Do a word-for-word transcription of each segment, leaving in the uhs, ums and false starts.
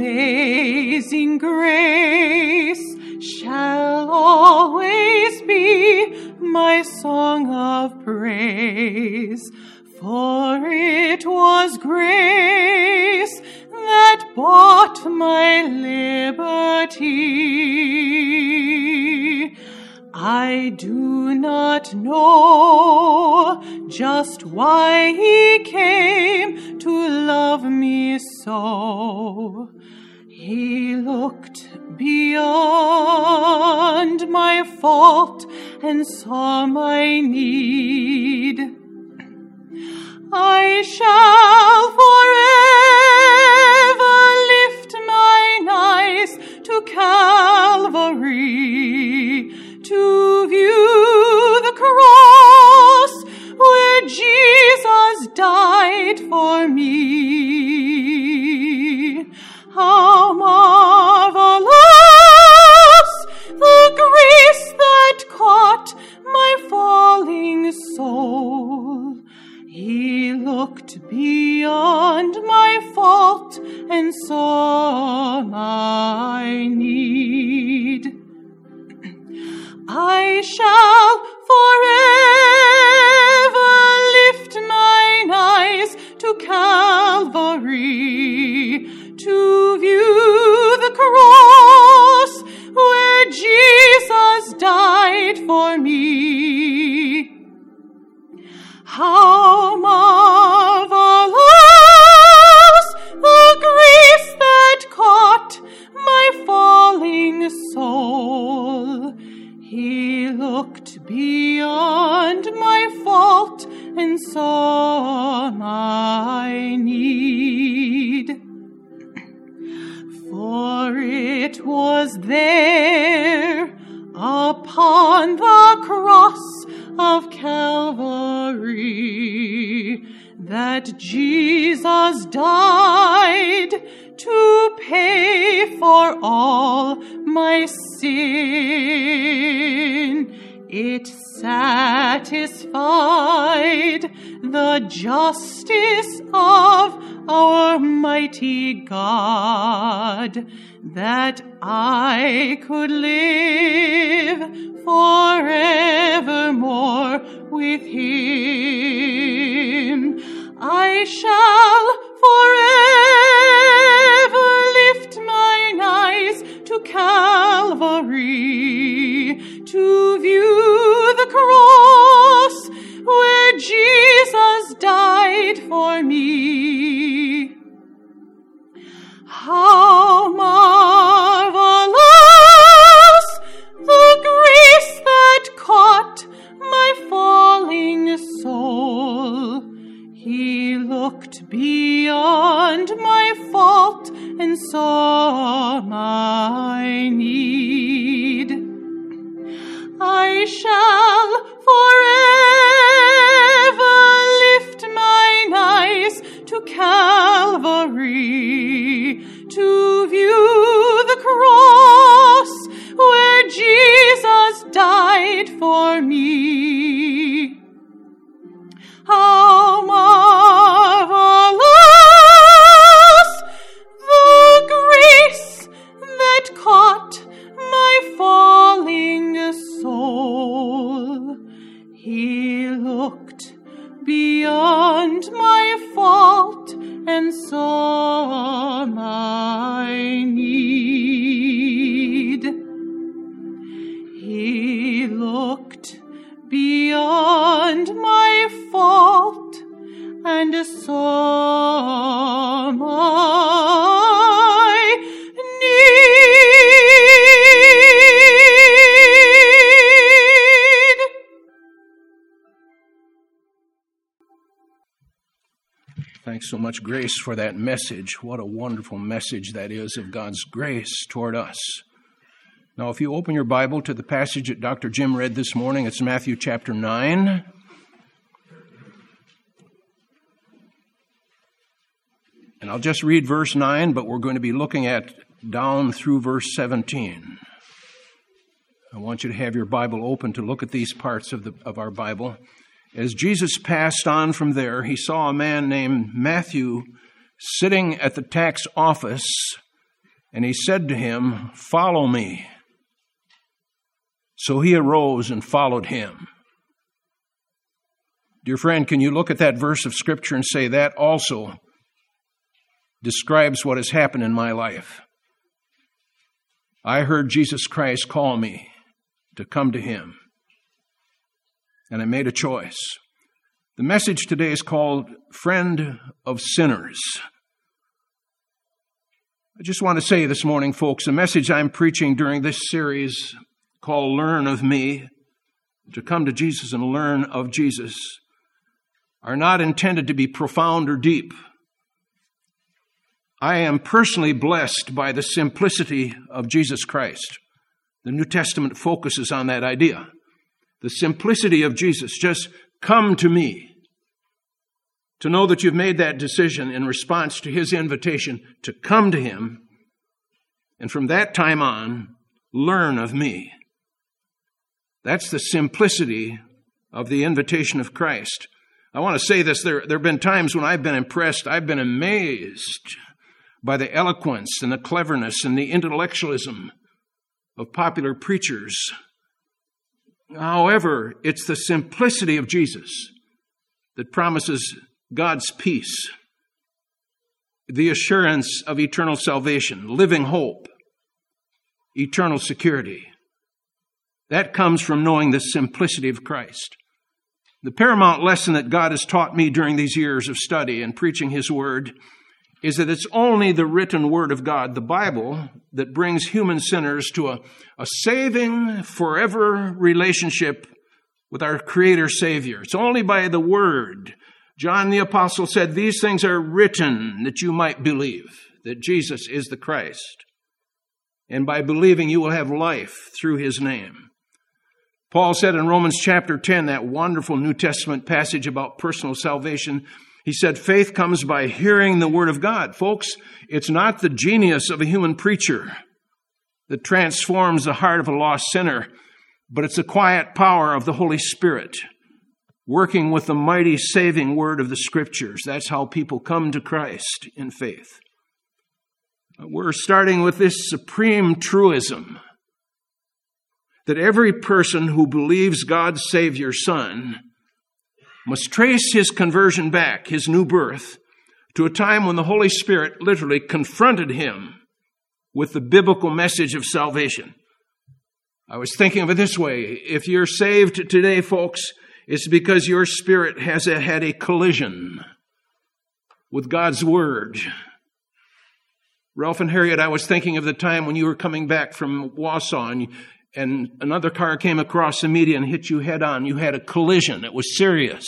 amazing grace shall always be my song of praise. For it was grace that bought my liberty. I do not know just why he came to love me so. He looked beyond my fault and saw my need. I shall forever lift mine eyes to Calvary, to view the cross where Jesus died for me. How marvelous the grace that caught my falling soul. He looked beyond my fault and saw my need. I shall forever lift mine eyes to Calvary, to view the cross where Jesus died for me. How marvelous the grace that caught my falling soul. He looked beyond my fault and saw my need. For it was there upon the cross of Calvary that Jesus died to pay for all my sin. It satisfied the justice of our mighty God, that I could live forevermore with him. I shall forever lift mine eyes to Calvary, to view the cross where Jesus died for me. How marvelous the grace that caught my falling soul. He looked beyond my fault and saw my need. I shall forever lift mine eyes to Calvary, to view the cross where Jesus died for me. How marvelous the grace that caught my falling soul. He looked beyond my fault and saw my need. He looked beyond my fault and saw my need. Thanks so much, Grace, for that message. What a wonderful message that is of God's grace toward us. Now, if you open your Bible to the passage that Doctor Jim read this morning, it's Matthew chapter nine. And I'll just read verse nine, but we're going to be looking at down through verse seventeen. I want you to have your Bible open to look at these parts of the of our Bible. As Jesus passed on from there, he saw a man named Matthew sitting at the tax office And he said to him, "Follow me." So he arose and followed him. Dear friend, can you look at that verse of Scripture and say that also describes what has happened in my life? I heard Jesus Christ call me to come to him, and I made a choice. The message today is called Friend of Sinners. I just want to say this morning, folks, the message I'm preaching during this series called Learn of Me, to come to Jesus and learn of Jesus, are not intended to be profound or deep. I am personally blessed by the simplicity of Jesus Christ. The New Testament focuses on that idea. The simplicity of Jesus. Just come to me. To know that you've made that decision in response to his invitation to come to him, and from that time on, learn of me. That's the simplicity of the invitation of Christ. I want to say this, there, there have been times when I've been impressed, I've been amazed by the eloquence and the cleverness and the intellectualism of popular preachers. However, it's the simplicity of Jesus that promises God's peace, the assurance of eternal salvation, living hope, eternal security. That comes from knowing the simplicity of Christ. The paramount lesson that God has taught me during these years of study and preaching his word is that it's only the written word of God, the Bible, that brings human sinners to a, a saving, forever relationship with our Creator Savior. It's only by the word. John the Apostle said, "These things are written that you might believe that Jesus is the Christ. And by believing you will have life through his name." Paul said in Romans chapter ten, that wonderful New Testament passage about personal salvation, he said, faith comes by hearing the word of God. Folks, it's not the genius of a human preacher that transforms the heart of a lost sinner, but it's the quiet power of the Holy Spirit working with the mighty saving word of the Scriptures. That's how people come to Christ in faith. We're starting with this supreme truism that every person who believes God saved your son must trace his conversion back, his new birth, to a time when the Holy Spirit literally confronted him with the biblical message of salvation. I was thinking of it this way. If you're saved today, folks, it's because your spirit has had a collision with God's Word. Ralph and Harriet, I was thinking of the time when you were coming back from Wausau and, and another car came across the median and hit you head on. You had a collision. It was serious.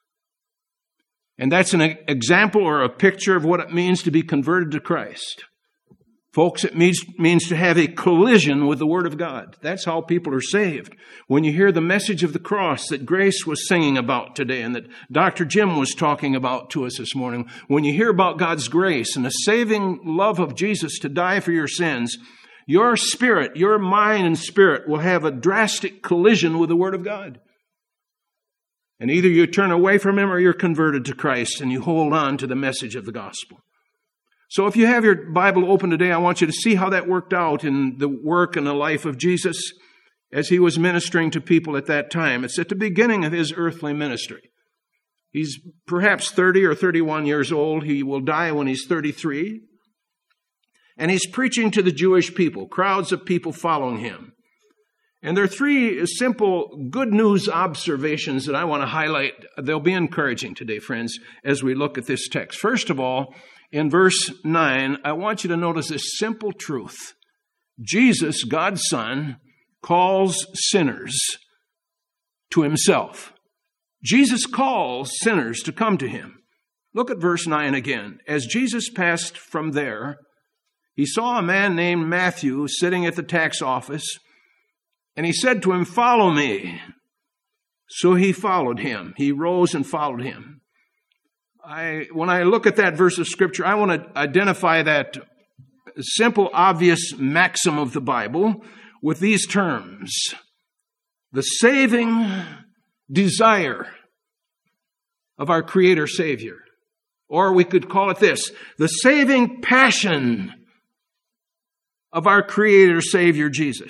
And that's an example or a picture of what it means to be converted to Christ. Folks, it means, means to have a collision with the Word of God. That's how people are saved. When you hear the message of the cross that Grace was singing about today and that Doctor Jim was talking about to us this morning, when you hear about God's grace and the saving love of Jesus to die for your sins, your spirit, your mind and spirit will have a drastic collision with the Word of God. And either you turn away from Him or you're converted to Christ and you hold on to the message of the gospel. So if you have your Bible open today, I want you to see how that worked out in the work and the life of Jesus as He was ministering to people at that time. It's at the beginning of His earthly ministry. He's perhaps thirty or thirty-one years old. He will die when He's thirty-three. And He's preaching to the Jewish people, crowds of people following Him. And there are three simple good news observations that I want to highlight. They'll be encouraging today, friends, as we look at this text. First of all, in verse nine, I want you to notice this simple truth. Jesus, God's Son, calls sinners to Himself. Jesus calls sinners to come to Him. Look at verse nine again. As Jesus passed from there, He saw a man named Matthew sitting at the tax office, and He said to him, "Follow me." So he followed Him. He rose and followed Him. I, when I look at that verse of Scripture, I want to identify that simple, obvious maxim of the Bible with these terms. The saving desire of our Creator Savior. Or we could call it this, the saving passion of our Creator, Savior, Jesus.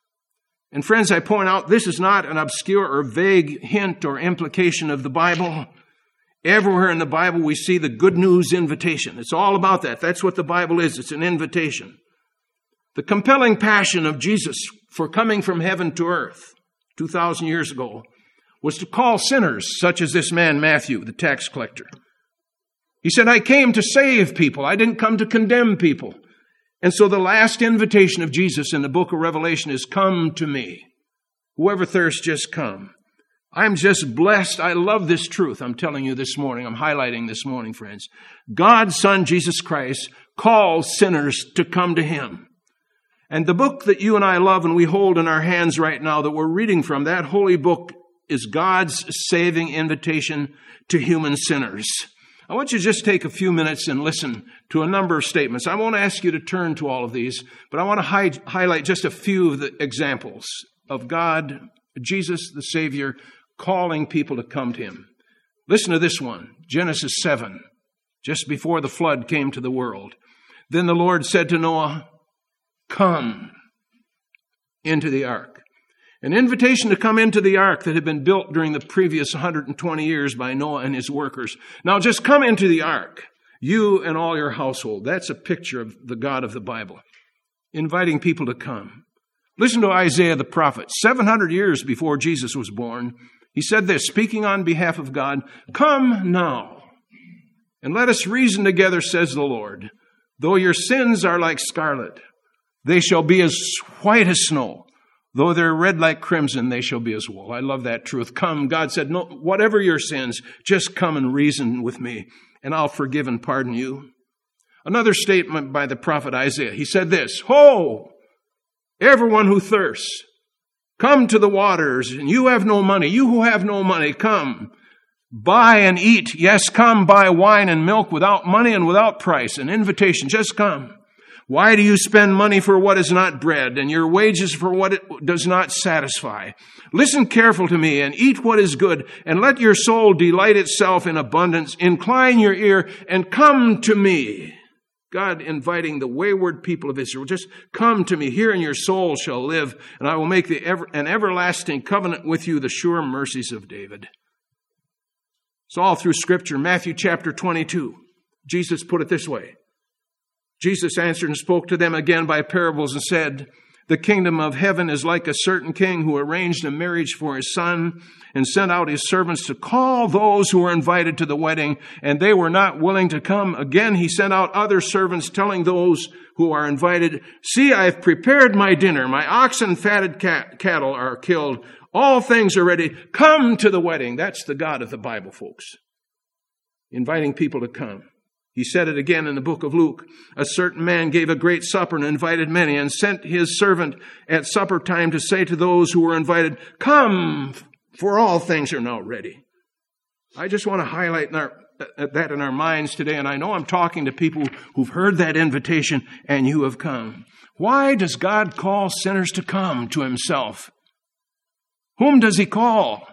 And friends, I point out, this is not an obscure or vague hint or implication of the Bible. Everywhere in the Bible we see the good news invitation. It's all about that. That's what the Bible is. It's an invitation. The compelling passion of Jesus for coming from heaven to earth two thousand years ago was to call sinners, such as this man Matthew, the tax collector. He said, I came to save people. I didn't come to condemn people. And so the last invitation of Jesus in the book of Revelation is, come to me. Whoever thirsts, just come. I'm just blessed. I love this truth I'm telling you this morning. I'm highlighting this morning, friends. God's Son, Jesus Christ, calls sinners to come to Him. And the book that you and I love and we hold in our hands right now that we're reading from, that holy book is God's saving invitation to human sinners. I want you to just take a few minutes and listen to a number of statements. I won't ask you to turn to all of these, but I want to hi- highlight just a few of the examples of God, Jesus, the Savior, calling people to come to Him. Listen to this one, Genesis seven, just before the flood came to the world. Then the Lord said to Noah, come into the ark. An invitation to come into the ark that had been built during the previous one hundred twenty years by Noah and his workers. Now just come into the ark, you and all your household. That's a picture of the God of the Bible, inviting people to come. Listen to Isaiah the prophet. seven hundred years before Jesus was born, he said this, speaking on behalf of God, come now, and let us reason together, says the Lord. Though your sins are like scarlet, they shall be as white as snow. Though they're red like crimson, they shall be as wool. I love that truth. Come, God said, no, whatever your sins, just come and reason with me, and I'll forgive and pardon you. Another statement by the prophet Isaiah. He said this, ho, everyone who thirsts, come to the waters, and you have no money. You who have no money, come, buy and eat. Yes, come, buy wine and milk without money and without price. An invitation, just come. Why do you spend money for what is not bread, and your wages for what it does not satisfy? Listen careful to me, and eat what is good, and let your soul delight itself in abundance. Incline your ear, and come to me. God inviting the wayward people of Israel, just come to me. Here and your soul shall live, and I will make the ever, an everlasting covenant with you, the sure mercies of David. It's all through Scripture. Matthew chapter twenty-two. Jesus put it this way. Jesus answered and spoke to them again by parables and said, the kingdom of heaven is like a certain king who arranged a marriage for his son and sent out his servants to call those who were invited to the wedding, and they were not willing to come. Again, he sent out other servants telling those who are invited, see, I have prepared my dinner. My oxen and fatted cat- cattle are killed. All things are ready. Come to the wedding. That's the God of the Bible, folks. Inviting people to come. He said it again in the book of Luke. A certain man gave a great supper and invited many and sent his servant at supper time to say to those who were invited, come, for all things are now ready. I just want to highlight in our, that in our minds today, and I know I'm talking to people who've heard that invitation and you have come. Why does God call sinners to come to Himself? Whom does He call?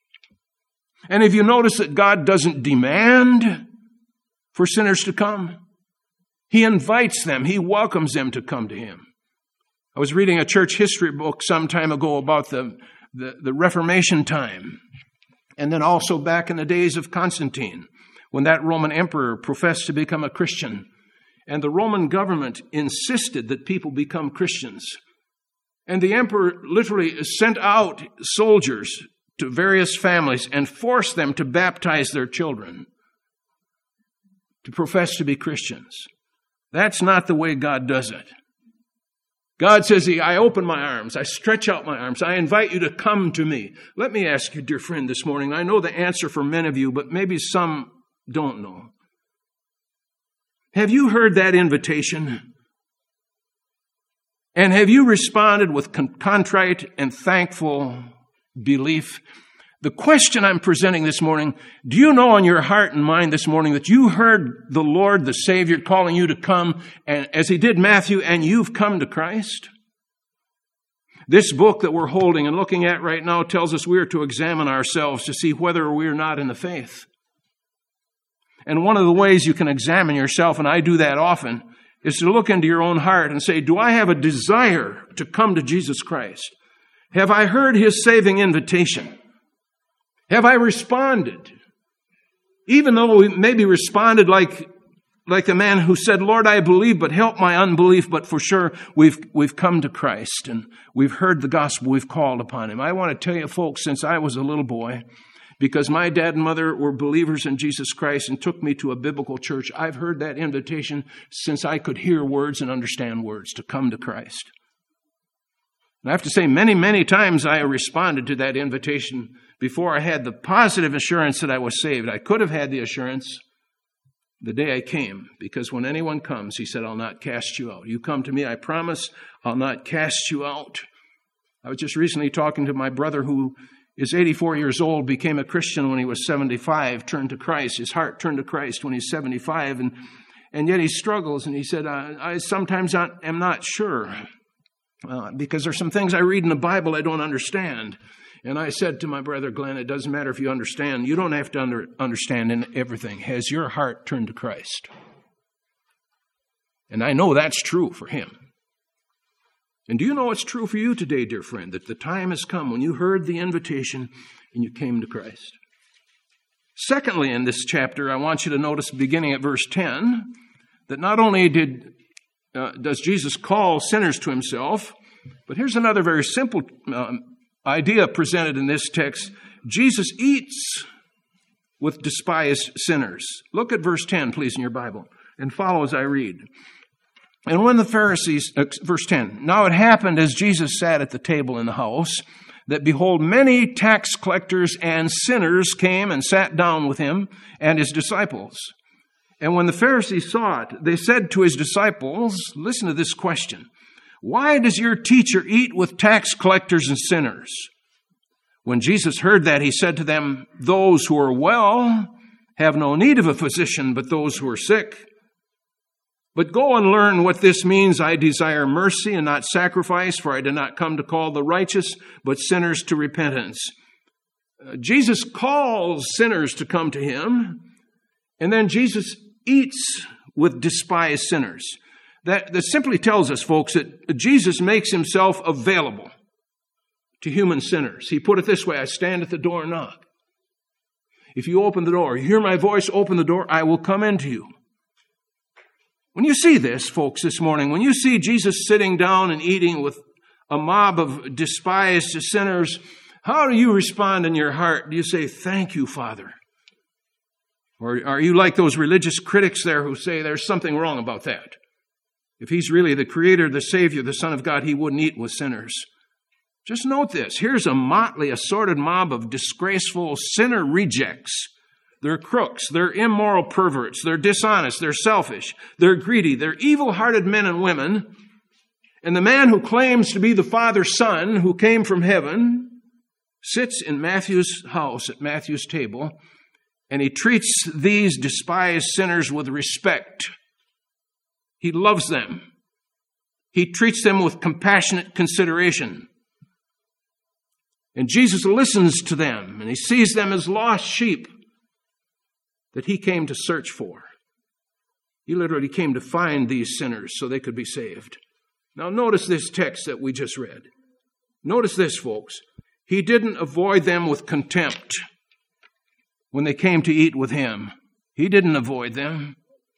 And have you noticed that God doesn't demand for sinners to come? He invites them. He welcomes them to come to Him. I was reading a church history book some time ago about the, the, the Reformation time. And then also back in the days of Constantine, when that Roman emperor professed to become a Christian. And the Roman government insisted that people become Christians. And the emperor literally sent out soldiers to various families and forced them to baptize their children, to profess to be Christians. That's not the way God does it. God says, I open my arms, I stretch out my arms, I invite you to come to me. Let me ask you, dear friend, this morning, I know the answer for many of you, but maybe some don't know. Have you heard that invitation? And have you responded with contrite and thankful belief? The question I'm presenting this morning, do you know in your heart and mind this morning that you heard the Lord, the Savior, calling you to come, and as He did Matthew, and you've come to Christ? This book that we're holding and looking at right now tells us we are to examine ourselves to see whether we're not in the faith. And one of the ways you can examine yourself, and I do that often, is to look into your own heart and say, do I have a desire to come to Jesus Christ? Have I heard His saving invitation? Have I responded? Even though we maybe responded like, like the man who said, Lord, I believe, but help my unbelief. But for sure, we've, we've come to Christ and we've heard the gospel. We've called upon Him. I want to tell you, folks, since I was a little boy, because my dad and mother were believers in Jesus Christ and took me to a biblical church, I've heard that invitation since I could hear words and understand words to come to Christ. And I have to say, many, many times I responded to that invitation before I had the positive assurance that I was saved. I could have had the assurance the day I came, because when anyone comes, He said, I'll not cast you out. You come to me, I promise, I'll not cast you out. I was just recently talking to my brother who is eighty-four years old, became a Christian when he was seventy-five, turned to Christ. His heart turned to Christ when he's seventy-five, and, and yet he struggles. And he said, I, I sometimes not, am not sure, uh, because there's some things I read in the Bible I don't understand. And I said to my brother Glenn, it doesn't matter if you understand. You don't have to under, understand in everything. Has your heart turned to Christ? And I know that's true for him. And do you know it's true for you today, dear friend, that the time has come when you heard the invitation and you came to Christ? Secondly, in this chapter, I want you to notice, beginning at verse ten, that not only did uh, does Jesus call sinners to Himself, but here's another very simple um, idea presented in this text. Jesus eats with despised sinners. Look at verse ten, please, in your Bible, and follow as I read. And when the Pharisees, uh, verse ten, now it happened as Jesus sat at the table in the house, that behold, many tax collectors and sinners came and sat down with Him and His disciples. And when the Pharisees saw it, they said to His disciples, listen to this question, why does your teacher eat with tax collectors and sinners? When Jesus heard that, He said to them, those who are well have no need of a physician, but those who are sick. But go and learn what this means. I desire mercy and not sacrifice, for I did not come to call the righteous, but sinners to repentance. Uh, Jesus calls sinners to come to Him, and then Jesus eats with despised sinners. That, that simply tells us, folks, that Jesus makes Himself available to human sinners. He put it this way, I stand at the door and knock. If you open the door, you hear my voice, open the door, I will come into you. When you see this, folks, this morning, when you see Jesus sitting down and eating with a mob of despised sinners, how do you respond in your heart? Do you say, thank you, Father? Or are you like those religious critics there who say there's something wrong about that? If He's really the Creator, the Savior, the Son of God, He wouldn't eat with sinners. Just note this. Here's a motley, assorted mob of disgraceful sinner rejects. They're crooks, they're immoral perverts, they're dishonest, they're selfish, they're greedy, they're evil-hearted men and women. And the man who claims to be the Father's Son, who came from heaven, sits in Matthew's house at Matthew's table, and He treats these despised sinners with respect. He loves them. He treats them with compassionate consideration. And Jesus listens to them, and He sees them as lost sheep that He came to search for. He literally came to find these sinners so they could be saved. Now notice this text that we just read. Notice this, folks. He didn't avoid them with contempt when they came to eat with Him. He didn't avoid them.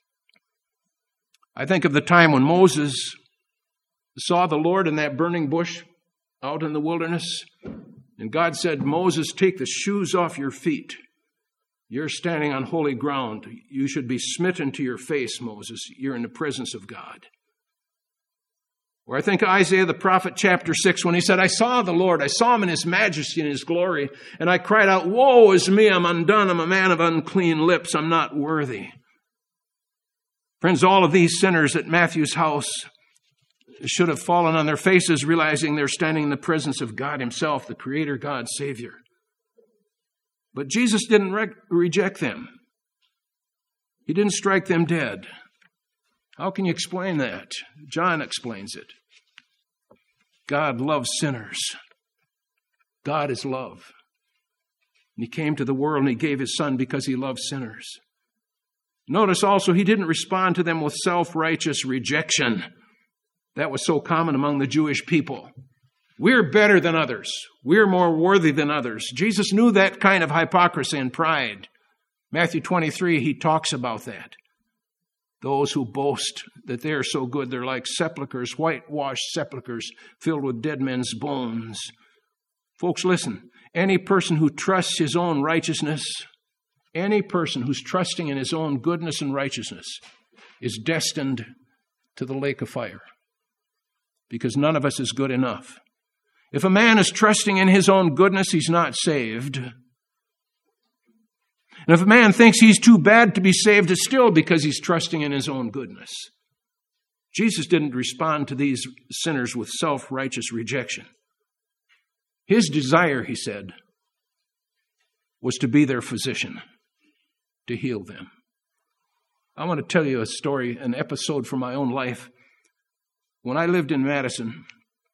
I think of the time when Moses saw the Lord in that burning bush out in the wilderness, and God said, Moses, take the shoes off your feet. You're standing on holy ground. You should be smitten to your face, Moses. You're in the presence of God. Or I think of Isaiah the prophet, chapter six, when he said, I saw the Lord. I saw Him in His majesty and His glory. And I cried out, woe is me, I'm undone. I'm a man of unclean lips. I'm not worthy. Friends, all of these sinners at Matthew's house should have fallen on their faces, realizing they're standing in the presence of God Himself, the Creator, God, Savior. But Jesus didn't re- reject them. He didn't strike them dead. How can you explain that? John explains it. God loves sinners. God is love. And He came to the world and He gave His Son because He loves sinners. Notice also he didn't respond to them with self-righteous rejection. That was so common among the Jewish people. We're better than others. We're more worthy than others. Jesus knew that kind of hypocrisy and pride. Matthew twenty-three, he talks about that. Those who boast that they are so good, they're like sepulchres, whitewashed sepulchres filled with dead men's bones. Folks, listen. Any person who trusts his own righteousness, any person who's trusting in his own goodness and righteousness is destined to the lake of fire, because none of us is good enough. If a man is trusting in his own goodness, he's not saved. And if a man thinks he's too bad to be saved, it's still because he's trusting in his own goodness. Jesus didn't respond to these sinners with self-righteous rejection. His desire, he said, was to be their physician, to heal them. I want to tell you a story, an episode from my own life. When I lived in Madison,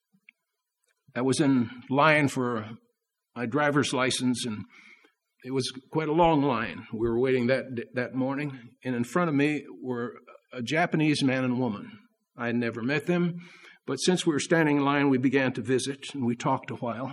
I was in line for my driver's license, and it was quite a long line. We were waiting that that morning, and in front of me were a Japanese man and woman. I had never met them, but since we were standing in line, we began to visit, and we talked a while.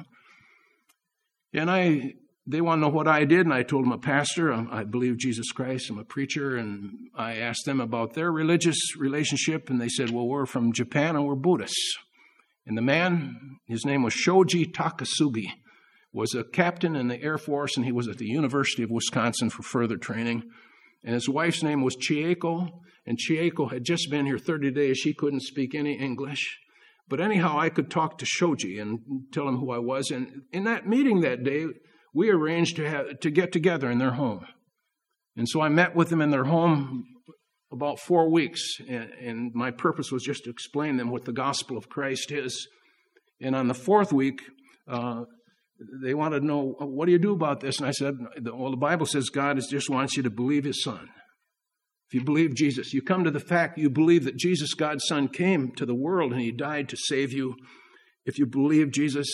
And I, they want to know what I did, and I told them I'm a pastor. I believe Jesus Christ. I'm a preacher, and I asked them about their religious relationship, and they said, well, we're from Japan, and we're Buddhists. And the man, his name was Shoji Takasugi, was a captain in the Air Force, and he was at the University of Wisconsin for further training. And his wife's name was Chieko, and Chieko had just been here thirty days. She couldn't speak any English. But anyhow, I could talk to Shoji and tell him who I was. And in that meeting that day, we arranged to have, to get together in their home. And so I met with them in their home about four weeks, and, and my purpose was just to explain to them what the gospel of Christ is. And on the fourth week, uh, they wanted to know, what do you do about this? And I said, well, the Bible says God is just wants you to believe his son. If you believe Jesus, you come to the fact you believe that Jesus, God's son, came to the world and he died to save you. If you believe Jesus,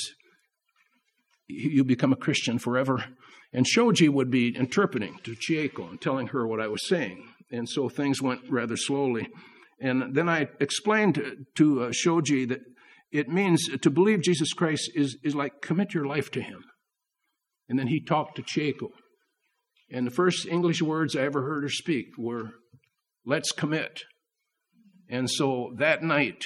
you become a Christian forever. And Shoji would be interpreting to Chieko and telling her what I was saying. And so things went rather slowly. And then I explained to, to uh, Shoji that it means to believe Jesus Christ is, is like commit your life to him. And then he talked to Chieko. And the first English words I ever heard her speak were, let's commit. And so that night,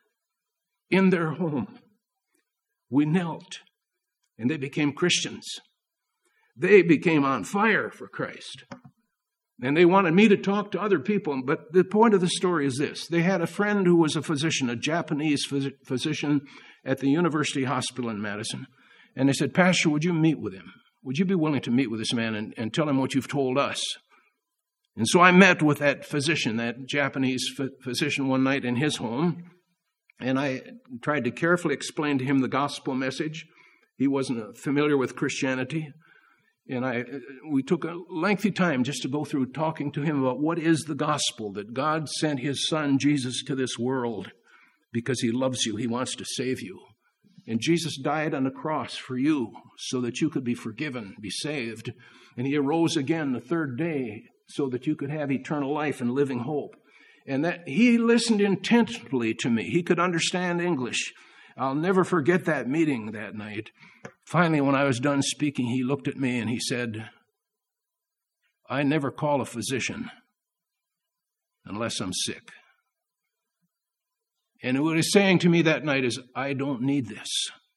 in their home, we knelt, and they became Christians. They became on fire for Christ. And they wanted me to talk to other people. But the point of the story is this. They had a friend who was a physician, a Japanese phys- physician at the University Hospital in Madison. And they said, Pastor, would you meet with him? Would you be willing to meet with this man and, and tell him what you've told us? And so I met with that physician, that Japanese ph- physician one night in his home. And I tried to carefully explain to him the gospel message. He wasn't familiar with Christianity. And I, we took a lengthy time just to go through talking to him about what is the gospel, that God sent his son Jesus to this world because he loves you. He wants to save you. And Jesus died on the cross for you so that you could be forgiven, be saved. And he arose again the third day so that you could have eternal life and living hope. And that he listened intently to me. He could understand English. I'll never forget that meeting that night. Finally, when I was done speaking, he looked at me and he said, I never call a physician unless I'm sick. And what he's saying to me that night is, I don't need this.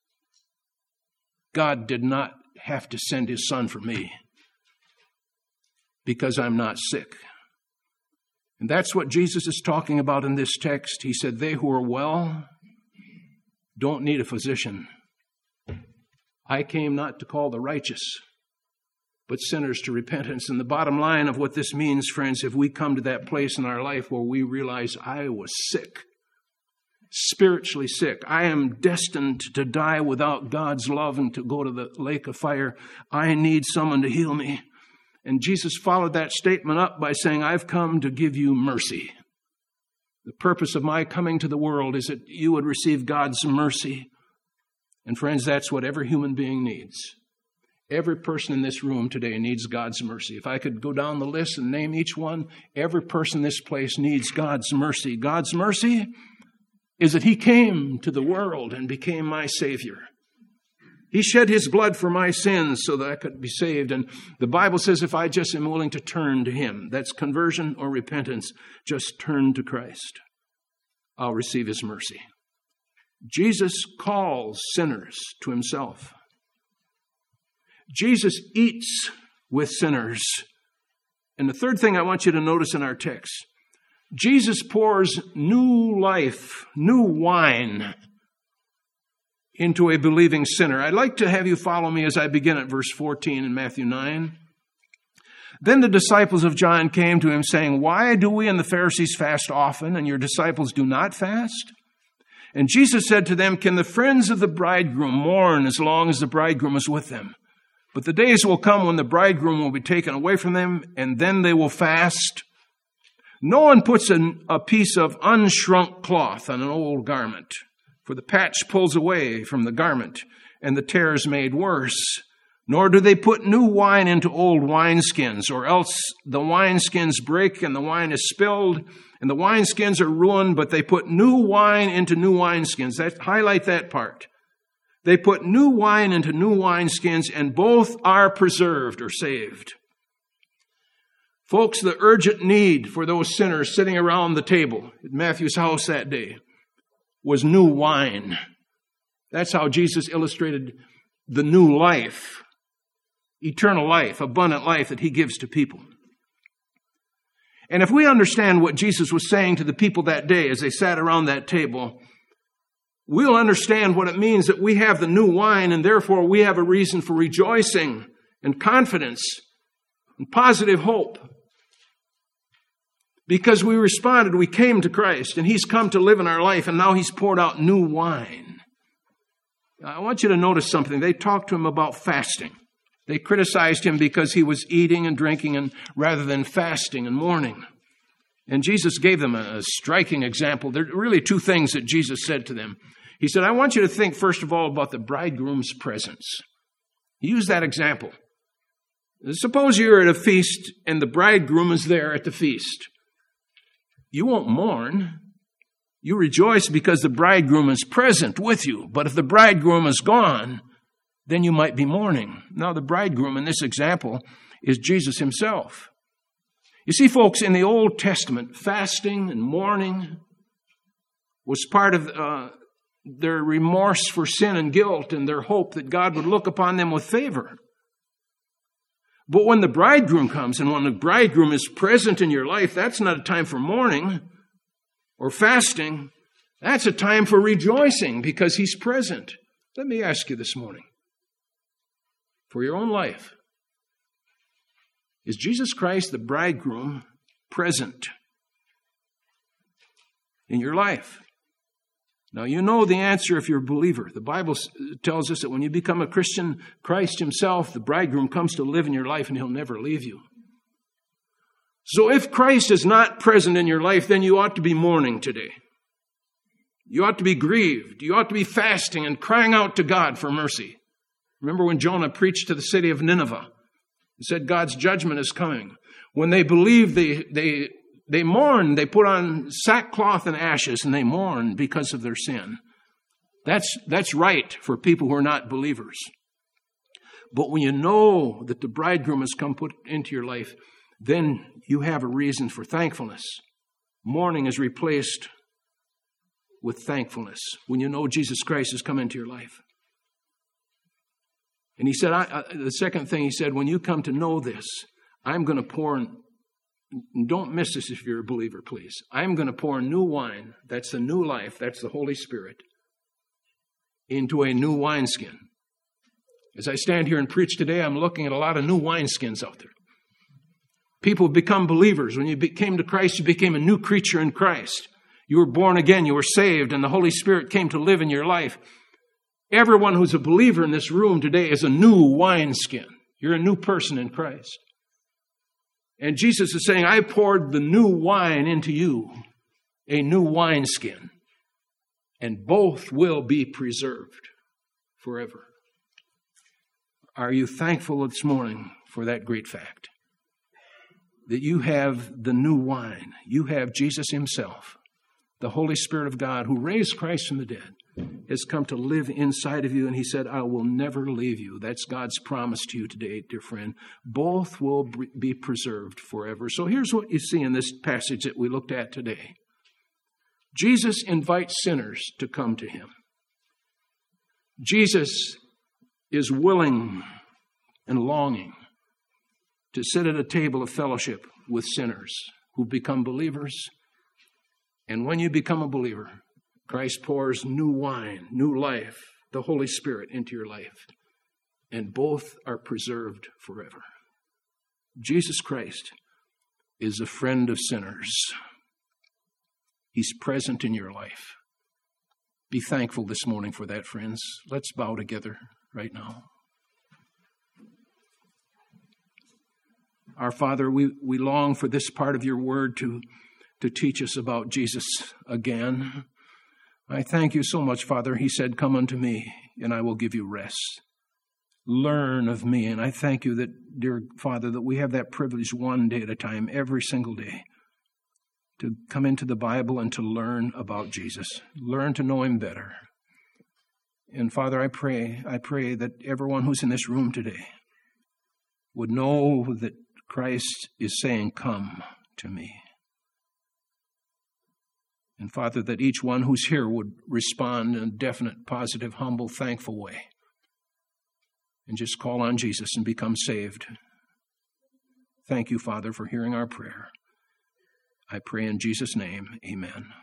God did not have to send his son for me because I'm not sick. And that's what Jesus is talking about in this text. He said, they who are well don't need a physician. I came not to call the righteous, but sinners to repentance. And the bottom line of what this means, friends, if we come to that place in our life where we realize I was sick, spiritually sick, I am destined to die without God's love and to go to the lake of fire, I need someone to heal me. And Jesus followed that statement up by saying, I've come to give you mercy. The purpose of my coming to the world is that you would receive God's mercy. And friends, that's what every human being needs. Every person in this room today needs God's mercy. If I could go down the list and name each one, every person in this place needs God's mercy. God's mercy is that He came to the world and became my Savior. He shed His blood for my sins so that I could be saved. And the Bible says if I just am willing to turn to Him, that's conversion or repentance, just turn to Christ, I'll receive His mercy. Jesus calls sinners to Himself. Jesus eats with sinners. And the third thing I want you to notice in our text, Jesus pours new life, new wine into a believing sinner. I'd like to have you follow me as I begin at verse fourteen in Matthew nine. Then the disciples of John came to Him saying, "Why do we and the Pharisees fast often, and your disciples do not fast?" And Jesus said to them, "Can the friends of the bridegroom mourn as long as the bridegroom is with them? But the days will come when the bridegroom will be taken away from them, and then they will fast. No one puts a, a piece of unshrunk cloth on an old garment, for the patch pulls away from the garment, and the tear is made worse. Nor do they put new wine into old wineskins, or else the wineskins break and the wine is spilled, and the wineskins are ruined, but they put new wine into new wineskins." That, highlight that part. They put new wine into new wineskins, and both are preserved or saved. Folks, the urgent need for those sinners sitting around the table at Matthew's house that day was new wine. That's how Jesus illustrated the new life, eternal life, abundant life that He gives to people. And if we understand what Jesus was saying to the people that day as they sat around that table, we'll understand what it means that we have the new wine, and therefore we have a reason for rejoicing and confidence and positive hope. Because we responded, we came to Christ, and He's come to live in our life, and now He's poured out new wine. I want you to notice something. They talked to Him about fasting. They criticized Him because He was eating and drinking and rather than fasting and mourning. And Jesus gave them a striking example. There are really two things that Jesus said to them. He said, "I want you to think, first of all, about the bridegroom's presence." He used that example. Suppose you're at a feast and the bridegroom is there at the feast. You won't mourn. You rejoice because the bridegroom is present with you. But if the bridegroom is gone, then you might be mourning. Now, the bridegroom in this example is Jesus Himself. You see, folks, in the Old Testament, fasting and mourning was part of uh, their remorse for sin and guilt and their hope that God would look upon them with favor. But when the bridegroom comes and when the bridegroom is present in your life, that's not a time for mourning or fasting. That's a time for rejoicing because He's present. Let me ask you this morning, for your own life, is Jesus Christ, the bridegroom, present in your life? Now, you know the answer if you're a believer. The Bible tells us that when you become a Christian, Christ Himself, the bridegroom, comes to live in your life and He'll never leave you. So if Christ is not present in your life, then you ought to be mourning today. You ought to be grieved. You ought to be fasting and crying out to God for mercy. Remember when Jonah preached to the city of Nineveh? He said God's judgment is coming. When they believed, they, they, they mourned. They put on sackcloth and ashes, and they mourned because of their sin. That's, that's right for people who are not believers. But when you know that the bridegroom has come put into your life, then you have a reason for thankfulness. Mourning is replaced with thankfulness when you know Jesus Christ has come into your life. And he said, I, I, the second thing he said, when you come to know this, I'm going to pour, and don't miss this if you're a believer, please. I'm going to pour new wine, that's the new life, that's the Holy Spirit, into a new wineskin. As I stand here and preach today, I'm looking at a lot of new wineskins out there. People have become believers. When you came to Christ, you became a new creature in Christ. You were born again, you were saved, and the Holy Spirit came to live in your life. Everyone who's a believer in this room today is a new wineskin. You're a new person in Christ. And Jesus is saying, I poured the new wine into you, a new wineskin, and both will be preserved forever. Are you thankful this morning for that great fact? That you have the new wine. You have Jesus himself, the Holy Spirit of God who raised Christ from the dead, has come to live inside of you, and he said, I will never leave you. That's God's promise to you today, dear friend. Both will be preserved forever. So here's what you see in this passage that we looked at today. Jesus invites sinners to come to him. Jesus is willing and longing to sit at a table of fellowship with sinners who become believers. And when you become a believer, Christ pours new wine, new life, the Holy Spirit into your life. And both are preserved forever. Jesus Christ is a friend of sinners. He's present in your life. Be thankful this morning for that, friends. Let's bow together right now. Our Father, we, we long for this part of your word to, to teach us about Jesus again. I thank you so much, Father. He said, come unto me, and I will give you rest. Learn of me. And I thank you that, dear Father, that we have that privilege one day at a time, every single day, to come into the Bible and to learn about Jesus. Learn to know him better. And Father, I pray, I pray that everyone who's in this room today would know that Christ is saying, come to me. And Father, that each one who's here would respond in a definite, positive, humble, thankful way. And just call on Jesus and become saved. Thank you, Father, for hearing our prayer. I pray in Jesus' name, amen.